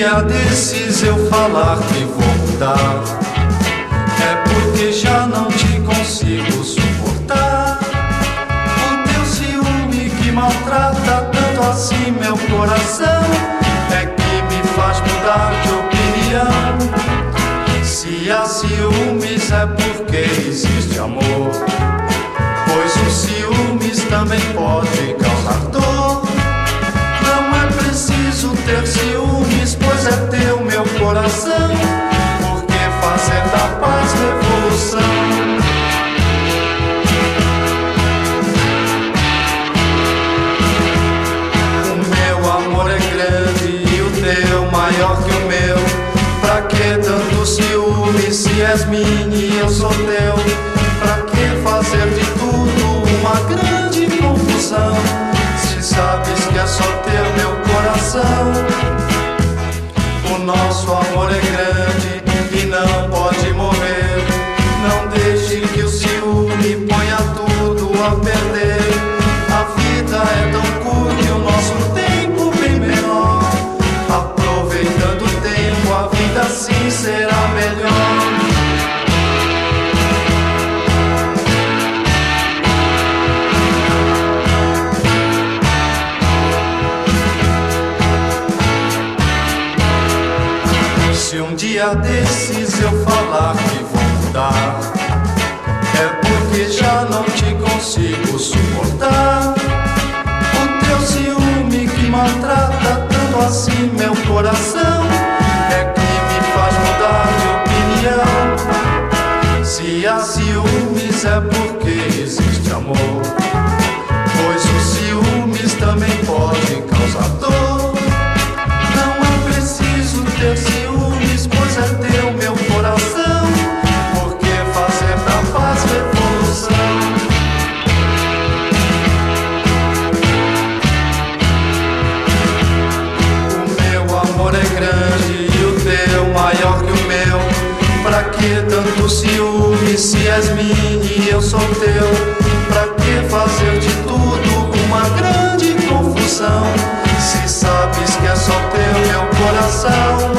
dia desses eu falar que vou mudar, é porque já não te consigo suportar. O teu ciúme que maltrata tanto assim meu coração é que me faz mudar de opinião. Se há ciúmes é porque existe amor, pois os ciúmes também pode causar dor. Não é preciso ter ciúmes, pois é teu meu coração. Por que fazer da paz revolução? O meu amor é grande e o teu maior que o meu. Pra que tanto ciúme se és minha e eu sou teu? Pra que fazer de tudo uma grande confusão, se sabes que é só teu meu coração? O nosso amor é grande e não pode morrer. Não deixe que o ciúme ponha tudo a perder. A vida é tão curta e o nosso tempo bem menor. Aproveitando o tempo, a vida assim será melhor. Se um dia desses eu falar que vou mudar, é porque já não te consigo suportar. O teu ciúme que maltrata tanto assim meu coração é que me faz mudar de opinião. Se há ciúmes é porque existe amor, pois os ciúmes também podem causar dor. Não é preciso ter ciúmes, pois é teu meu coração. Por que fazer da paz revolução? O meu amor é grande e o teu maior que o meu. Pra que tanto ciúme se és minha e eu sou teu? Pra que fazer de tudo uma grande confusão, se sabes que é só teu meu coração?